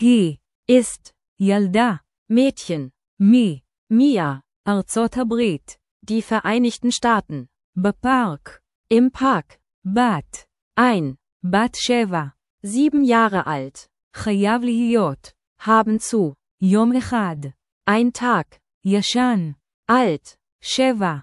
היא, ist, ילדה, Mädchen, מי, Mia, ארצות הברית, die Vereinigten Staaten, בפארק, im Park, בת, ein, בת 7, 7 Jahre alt, חייב להיות, haben zu, יום אחד, ein Tag, ישן, alt, 7,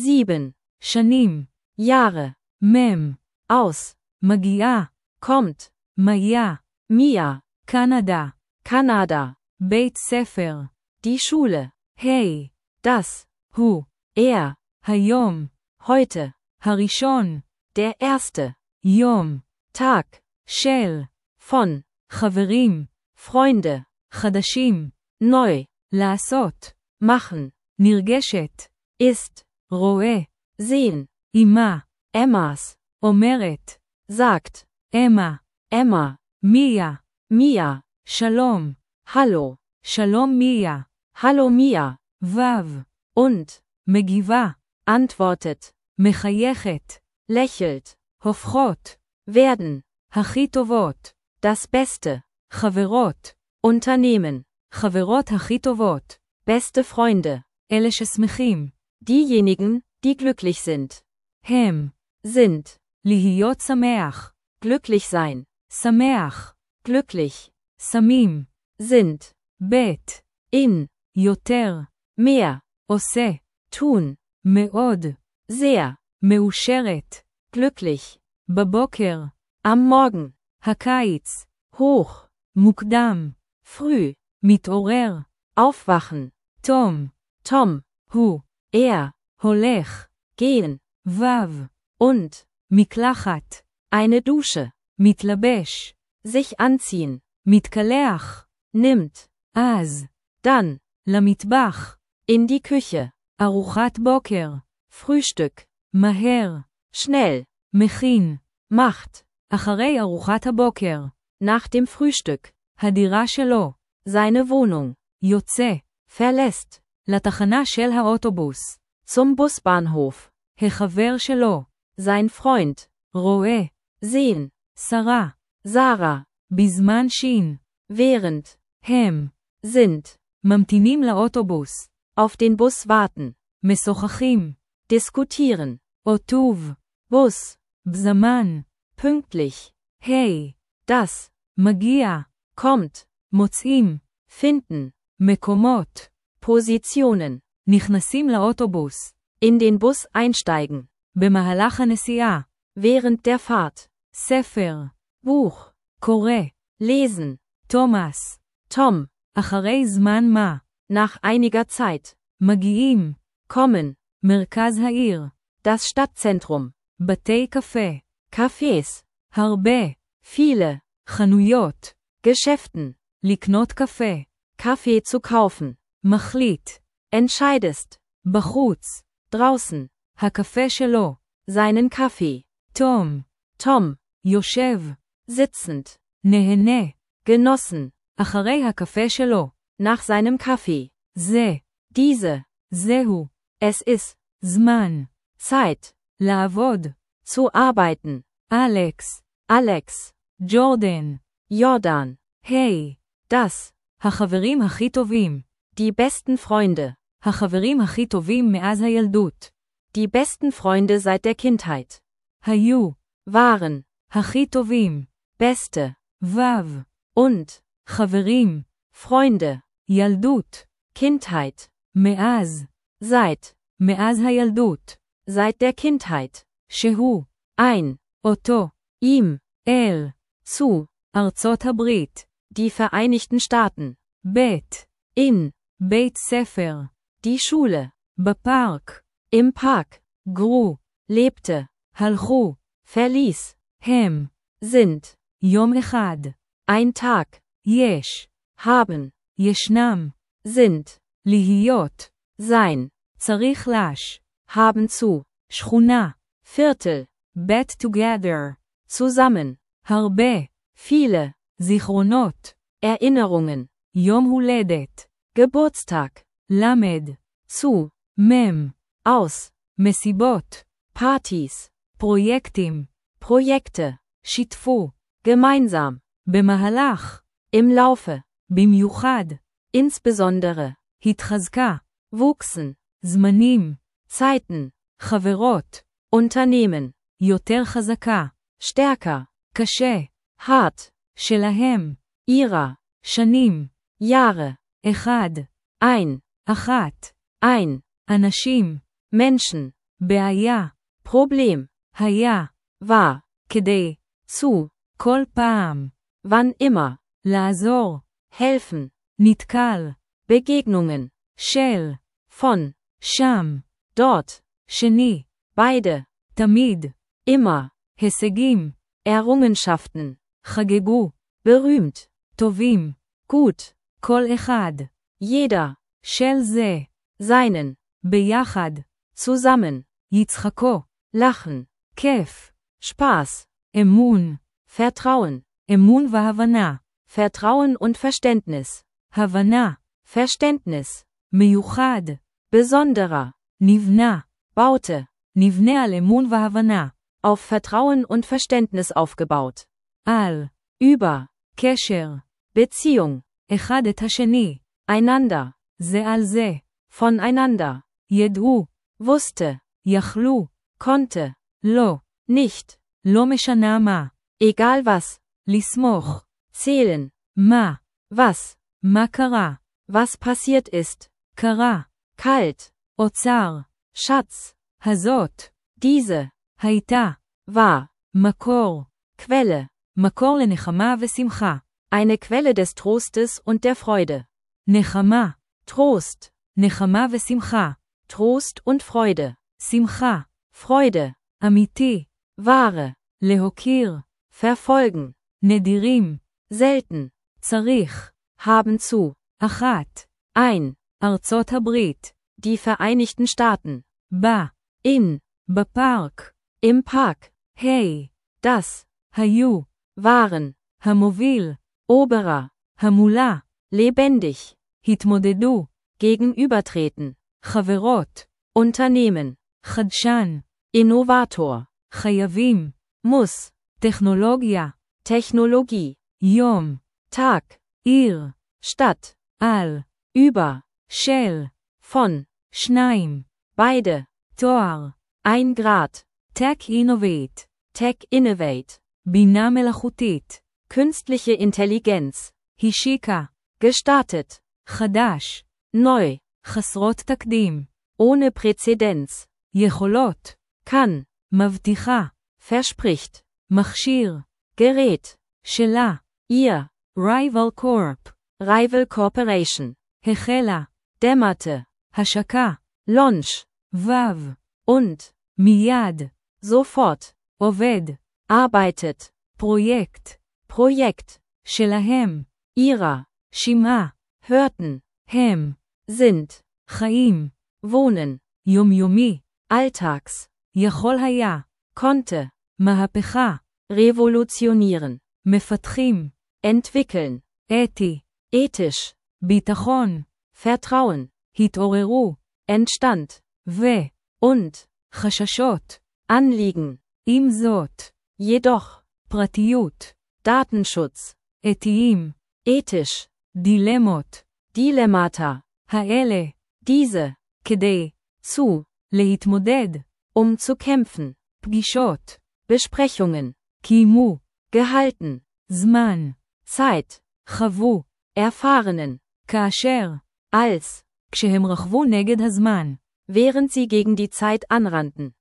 7, שנים, Jahre, מם, aus, מגיעה, kommt, מיה, Mia, קנדה, Kanada, בית ספר, die Schule, היי, das, הוא, er, היום, heute, הראשון, der erste, יום, Tag, של, von, חברים, Freunde, חדשים, neu, לעשות, machen, נרגשת, ist, רואה, sehen, אמא, Emmas, אומרת, sagt, אמא, Emma, מיה, Mia, שלום, hallo, שלום מיה, hallo Mia, וו, und, מגיבה, antwortet, מחייכת, lächelt, הופכות, werden, הכי טובות, das Beste, חברות, Unternehmen, חברות הכי טובות, beste Freunde, אלה ששמחים, diejenigen, die glücklich sind, הם, sind, להיות שמח, glücklich sein, שמח, glücklich, שמים, sind, בית, in, יותר, mehr, עושה, tun, מאוד, sehr, מאושרת, glücklich, בבוקר, am Morgen, הקיץ, hoch, מוקדם, früh, מתעורר, aufwachen, תום, Tom, הוא, er, הולך, gehen, וו, und, מקלחת, eine Dusche, מתלבש, sich anziehen, מתקלח, nimmt, אז, dann, למטבח, in die Küche, ארוחת בוקר, Frühstück, מהר, schnell, מכין, macht, אחרי ארוחת הבוקר, nach dem Frühstück, הדירה שלו, seine Wohnung, יוצא, verlässt, לתחנה של האוטובוס, zum Busbahnhof, החבר שלו, sein Freund, רואה, sehen, שרה, Sarah, בזמן שין, während, הם, sind, ממתינים לאוטובוס, auf den Bus warten, משוחחים, diskutieren, עוטוב, Bus, בזמן, pünktlich, היי, das, מגיע, kommt, מוצאים, finden, מקומות, Positionen, נכנסים לאוטובוס, in den Bus einsteigen, במהלך הנסיעה, während der Fahrt, ספר, Buch, קורא, lesen, תומאס, Tom, אחרי זמן מה, nach einiger Zeit, מגיעים, kommen, מרכז העיר, das Stadtzentrum, בתי קפה, Cafés, הרבה, viele, חנויות, Geschäften, לקנות קפה, Kaffee zu kaufen, מחליט, entscheidest, בחוץ, draußen, הקפה שלו, seinen Kaffee, תום, Tom, יושב, sitzend, נהנה, genossen, אחרי הקפה שלו, nach seinem Kaffee, זה, diese, זהו, es ist, זמן, Zeit, לעבוד, zu arbeiten, אלכס, Alex, ג'ורדן, Jordan, היי, das, החברים הכי טובים, die besten Freunde, החברים הכי טובים מאז הילדות, die besten Freunde seit der Kindheit, היו, waren, הכי טובים, beste, וו, und, חברים, Freunde, ילדות, Kindheit, מאז, מאז הילדות, seit der Kindheit, שהוא, ein, אותו, ihm, אל, zu, ארצות הברית, die Vereinigten Staaten, בית, in, בית ספר, die Schule, בפארק, im Park, גרו, lebte, הלכו, verließ, הם, sind, יום אחד, ein Tag, יש, haben, ישנם, sind, להיות, sein, צריך לש, haben zu, שכונה, Viertel, bet together, zusammen, הרבה, viele, זיכרונות, Erinnerungen, יום הולדת, Geburtstag, למד, zu, מם, aus, מסיבות, Partys, פרויקטים, Projekte, שיתפו, gemeinsam, במהלך, im Laufe, במיוחד, insbesondere, התחזקה, wuchsen, זמנים, Zeiten, חברות, Unternehmen, יותר חזקה, stärker, קשה, hart, שלהם, ihrer, שנים, Jahre, אחד, ein, אחת, ein, אנשים, Menschen, בעיה, Problem, היה, war, כדי, zu, כל פעם, wann immer, לעזור, helfen, נתקל, Begegnungen, של, von, שם, dort, שני, beide, תמיד, immer, הישגים, Errungenschaften, חגגו, berühmt, טובים, gut, כל אחד, jeder, של זה, seinen, ביחד, zusammen, יצחקו, lachen, כיף, Spaß, אמון, Vertrauen, אמון והבנה, Vertrauen und Verständnis, הבנה, Verständnis, מיוחד, besonderer, נבנה, baute, נבנה על אמון והבנה, auf Vertrauen und Verständnis aufgebaut, על, über, קשר, Beziehung, אחד את השני, einander, זה על זה, voneinander, ידעו, wusste, יכלו, konnte, לא, nicht, לא משנה מה, egal was, לסמוך, zählen, מה, was, מה קרה, was passiert ist, קרה, kalt, אוצר, Schatz, הזאת, diese, הייתה, war, מקור, Quelle, מקור לנחמה ושמחה, eine Quelle des Trostes und der Freude, נחמה, Trost, נחמה ושמחה, Trost und Freude, שמחה, Freude, אמיתי, wahre, להוקיר, verfolgen, נדירים, selten, צריך, haben zu, אחת, ein, ארצות הברית, die Vereinigten Staaten, בה, in, בפארק, im Park, היי, das, היו, waren, המוביל, oberer, המולה, lebendig, התמודדו, gegenübertreten, חברות, Unternehmen, חדשן, Innovator, חייבים, muss, טכנולוגיה, Technologie, יום, Tag, עיר, Stadt, על, über, של, von, שניים, beide, תואר, 1 Grad, Tech Innovate, Tech Innovate, בינה מלאכותית, künstliche Intelligenz, השיקה, gestartet, חדש, neu, חסרות תקדים, ohne Präzedenz, יכולות, kann, מבטיחה, verspricht, מכשיר, gerät, שלה, ihr, Rival Corp, Rival Corporation, החלה, dämmerte, השקה, Launch, וו, und, מיד, sofort, עובד, arbeitet, פרויקט, Projekt, שלהם, ihrer, שמעה, hörten, הם, sind, חיים, wohnen, יומיומי, alltags, יכול היה, konnte, מהפכה, revolutionieren, מפתחים, entwickeln, אתי, ethisch, ביטחון, Vertrauen, התעוררו, entstand, ו, und, חששות, Anliegen, עם זאת, jedoch, פרטיות, Datenschutz, אתיים, ethisch, דילמות, Dilemmata, האלה, diese, כדי, zu, להתמודד, zu kämpfen, פגישות, Besprechungen, קיימו, gehalten, זמן, Zeit, חוו, erfahrenen, כאשר, als, כשהם רכבו נגד הזמן, während sie gegen die Zeit anrannten,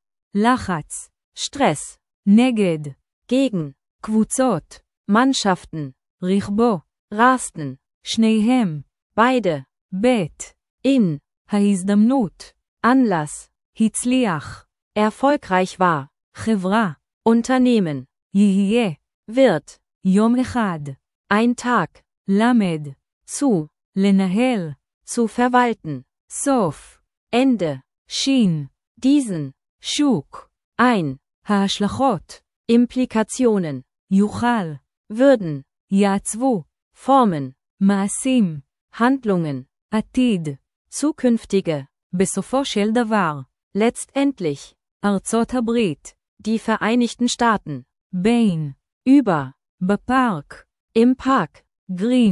לחץ, Stress, נגד, gegen, קבוצות, Mannschaften, רכבו, rasten, שניהם, beide, בית, in, ההזדמנות, Anlass, הצליח, erfolgreich war, חברה, Unternehmen, יהיה, wird, יום אחד, ein Tag, למד, zu, לנהל, zu verwalten, סוף, Ende, שין, diesen, שוק, ein, ההשלכות, Implikationen, יוכל, würden, יעצבו, formen, מעשים, Handlungen, עתיד, zukünftige, בסופו של דבר, letztendlich, ארצות הברית, die Vereinigten Staaten, בין, über, בפארק, im Park, גרין,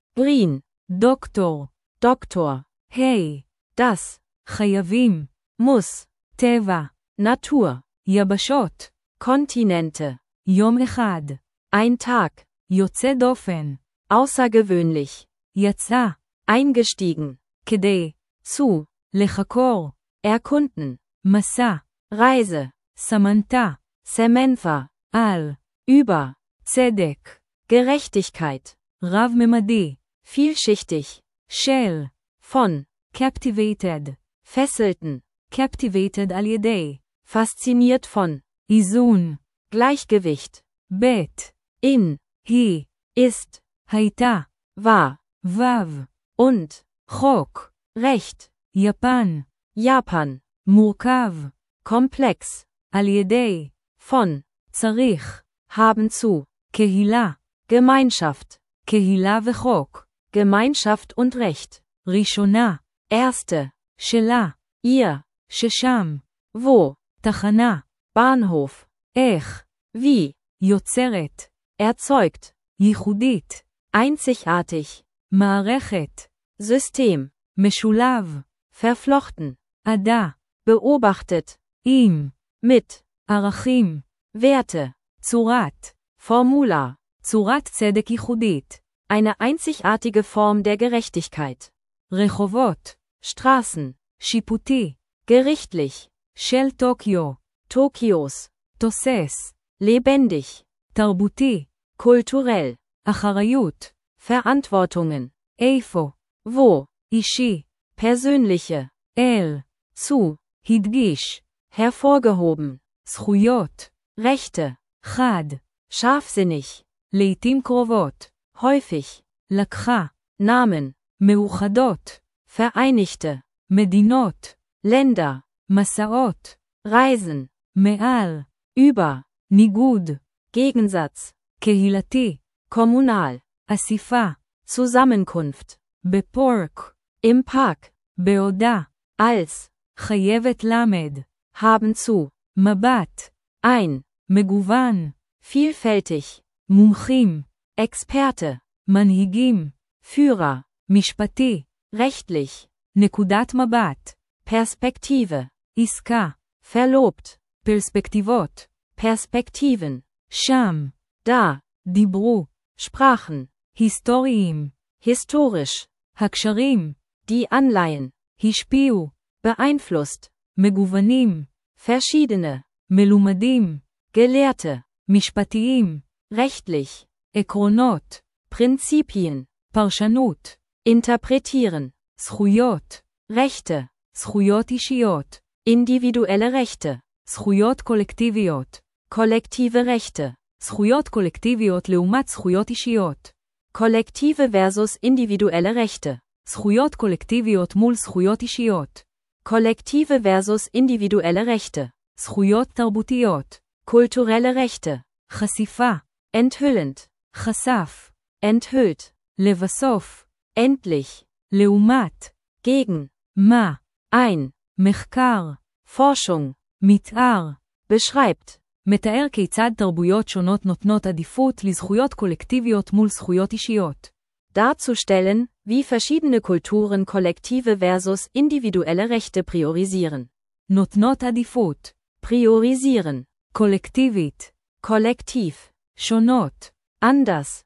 green, דוקטור, Doktor, היי, das, חייבים, muss, טבע, Natur, יבשות, Kontinente, יום אחד, ein Tag, יוצא דופן, außergewöhnlich, יצא, eingestiegen, כדי, zu, לחקור, erkunden, מסע, Reise, סמנתה, Samantha, על, über, צדק, Gerechtigkeit, רב-ממדי, vielschichtig, של, von, captivated, fesselten, captivated על ידי, fasziniert von, איזון, Gleichgewicht, בית, in, היא, ist, הייתה, war, וו, und, חוק, Recht, יפן, Japan, מורכב, komplex, על ידי, von, צריך, haben zu, קהילה, Gemeinschaft, קהילה וחוק, Gemeinschaft und Recht, ראשונה, erste, שלה, ihr, ששם, wo, תחנה, Bahnhof, איך, wie, יוצרת, erzeugt, ייחודית, einzigartig, מערכת, System, משולב, verflochten, עדה, beobachtet, עם, mit, ערכים, Werte, צורת, Formula, צורת צדק ייחודית, eine einzigartige Form der Gerechtigkeit, רחובות, Straßen, שיפוטי, gerichtlich, של טוקיו, Tokios, תוסס, lebendig, תרבותי, kulturell, אחריות, Verantwortungen, איפה, wo, אישי, persönliche, אל, zu, הדגיש, hervorgehoben, זכויות, Rechte, חד, scharfsinnig, לעתים קרובות, häufig, לקחה, Namen, מאוחדות, Vereinigte, מדינות, Länder, מסעות, Reisen, מעל, über, ניגוד, Gegensatz, קהילתי, kommunal, אסיפה, Zusammenkunft, בפורק, im Park, בעודה, als, חייבת למד, haben zu, מבט, ein, מגוון, vielfältig, מומחים, Experte, מנהיגים, Führer, משפטי, rechtlich, נקודת מבט, Perspektive, עסקה, verlobt, פרספקטיבות, Perspektiven, שם, da, דיברו, sprachen, היסטוריים, historisch, הקשרים, die Anleihen, השפיעו, beeinflusst, מגוונים, verschiedene, מלומדים, Gelehrte, משפטיים, rechtlich, עקרונות, Prinzipien, פרשנות, interpretieren, זכויות, Rechte, זכויות אישיות, individuelle Rechte, זכויות קולקטיביות, kollektive Rechte, זכויות קולקטיביות לעומת זכויות אישיות, kollektive versus individuelle Rechte, זכויות קולקטיביות מול זכויות אישיות, kollektive versus individuelle Rechte, זכויות תרבותיות, kulturelle Rechte, חשיפה, enthüllend, חשף, enthüllt, לבסוף, endlich, לעומת, gegen, מה, ein, מחקר, Forschung, מתאר, beschreibt, מתאר כיצד תרבויות שונות נותנות עדיפות לזכויות קולקטיביות מול זכויות אישיות. darzustellen, wie verschiedene Kulturen kollektive versus individuelle Rechte priorisieren. נותנות עדיפות, Priorisieren, קולקטיבית, kollektiv, שונות, anders,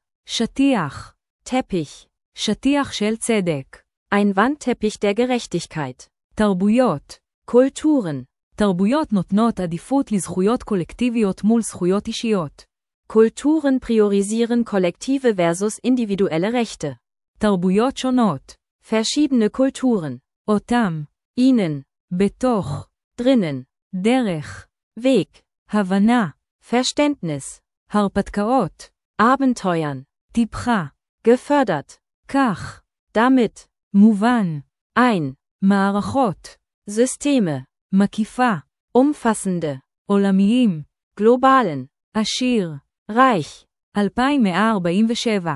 שטיח, Teppich, שטיח של צדק, ein Wandteppich der Gerechtigkeit, תרבויות, Kulturen, תרבויות נותנות עדיפות לזכויות קולקטיביות מול זכויות אישיות. Kulturen priorisieren kollektive versus individuelle Rechte. תרבויות שונות, Verschiedene Kulturen, אותם, ihnen, בתוך, drinnen, דרך, Weg, הבנה, Verständnis, הרפתקאות, Abenteuern, טיפחה, gefördert, כך, damit, מובן, ein, מערכות, Systeme, מקיפה, umfassende, עולמיים, globalen, עשיר, reich, 2147,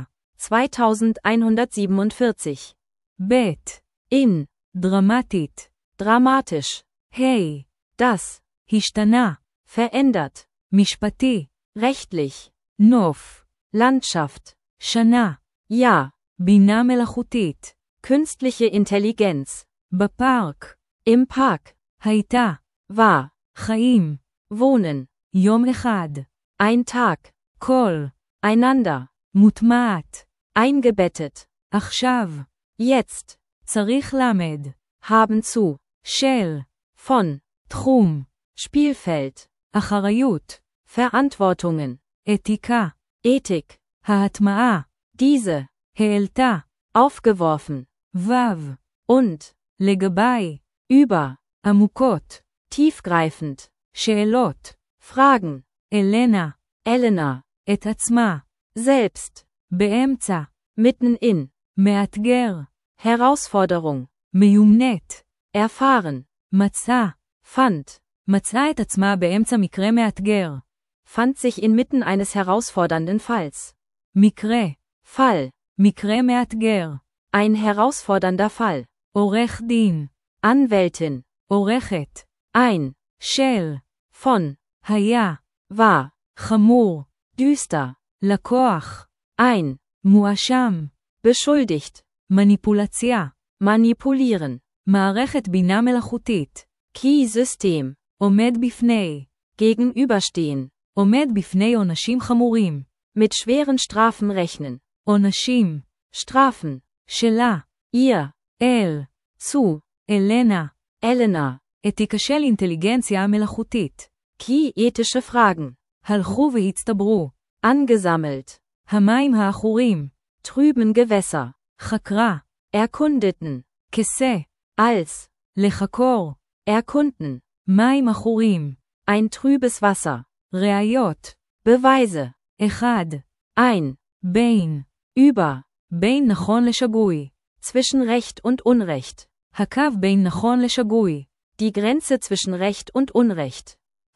2147, בית, in, דרמטית, dramatisch, היי, das, השתנה, verändert, משפטי, rechtlich, נוף, Landschaft, שנה, Jahr, בינה מלאכותית. Künstliche Intelligenz. בפארק. Im Park. הייתה. War. חיים. Wohnen. יום אחד. Ein Tag. כל. Einander. מוטמעת. Eingebettet. עכשיו. Jetzt. צריך למד. Haben zu. של. Von. תחום. Spielfeld. אחריות. Verantwortungen. אתיקה. Ethik. ההטמעה. Diese. העלתה. Aufgeworfen. וו. Und. לגבי. Über. עמוקות. Tiefgreifend. שאלות. Fragen. אלנה. Elena. את עצמה. Selbst. באמצע. Mitten in. מאתגר. Herausforderung. מיומנת. Erfahren. מצא. Fand. מצאה את עצמה באמצע מקרה מאתגר. Fand sich inmitten eines herausfordernden Falls. מקרה. Fall. מקרה מאתגר. Ein herausfordernder Fall. עורך דין. Anwältin. עורכת. Ein. של. Von. היה. War. חמור. Düster. לקוח. Ein. מואשם. Beschuldigt. מניפולציה. Manipulieren. מערכת בינה מלאכותית. Key-System. עומד בפני. Gegenüberstehen. עומד בפני עונשים חמורים. Mit schweren Strafen rechnen. עונשים. Strafen. שלה. Ihr. אל. Zu. אלנה. Elena. אתיקה של אינטליגנציה מלאכותית. Key-ethische Fragen. הלכו והצטברו. Angesammelt. המים העכורים. Trüben Gewässer. חקרה. Erkundeten. כסה. Als. לחקור. Erkunden. מים עכורים. Ein trübes Wasser. ראיות. Beweise. אחד. Ein. בין. Über. בין נכון לשגוי. Zwischen Recht und Unrecht. הקו בין נכון לשגוי. Die Grenze zwischen Recht und Unrecht.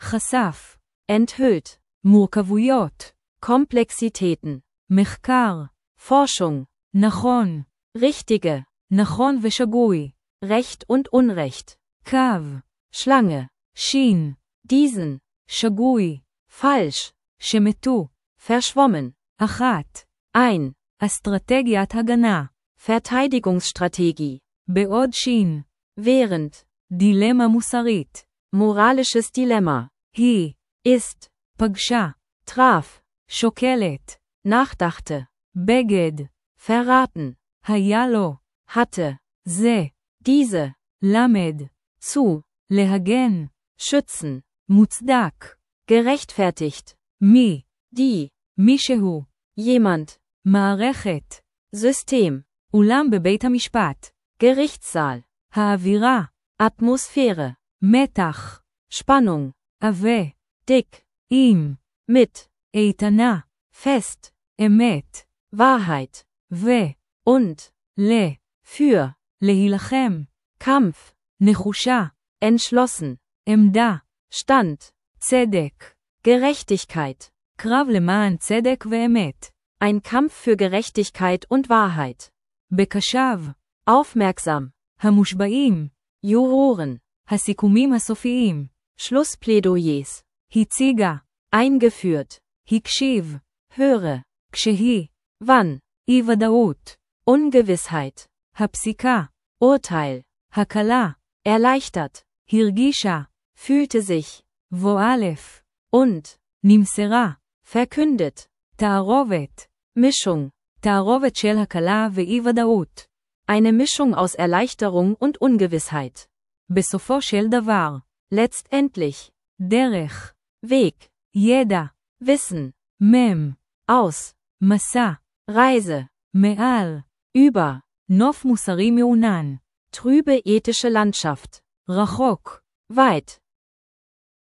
חשף. Enthüllt. מורכבויות. Komplexitäten. מחקר. Forschung. נכון. Richtige. נכון ושגוי. Recht und Unrecht. קו. Schlange. שין. Diesen. שגוי. Falsch. שמתו. Verschwommen. אחת. Ein. אסטרטגיית הגנה. Verteidigungsstrategie. בעוד שין. Während. דילמה מוסרית. Moralisches Dilemma. היא. Ist. פגשה. Traf. שוקלת. Nachdachte. בגד. Verraten. היה לו. Hatte. זה. Diese. למד. Zu. להגן. Schützen. מוצדק. Gerechtfertigt. מי. Die. מישהו. Jemand. מערכת. System. אולם בבית המשפט. Gerichtssaal. האווירה. Atmosphäre. מתח. Spannung. עבה. Dick. עם. Mit. איתנה. Fest. אמת. Wahrheit. ו. Und. ל. Für. להילחם. Kampf. נחושה. Entschlossen. עמדה. Stand. צדק. Gerechtigkeit. קרב למען צדק ואמת. Ein Kampf für Gerechtigkeit und Wahrheit. בקשב. Aufmerksam. המושבעים. Juroren. הסיכומים הסופיים. Schlussplädoyers. הציגה. Eingeführt. הקשיב. Höre. כשהיא. Wann. אי ודאות. Ungewissheit. הפסיקה. Urteil. הקלה. Erleichtert. הרגישה. Fühlte sich. בו א'. Und. נמסרה. Verkündet. תערובת. Mischung. תערובת של הקלה ואי ודאות. Eine Mischung aus Erleichterung und Ungewissheit. בסופו של דבר. Letztendlich. דרך. Weg. ידע. Wissen. מם. Aus. מסע. Reise. מעל. Über. נוף מוסרי מעונן. Trübe ethische Landschaft. רחוק. Weit.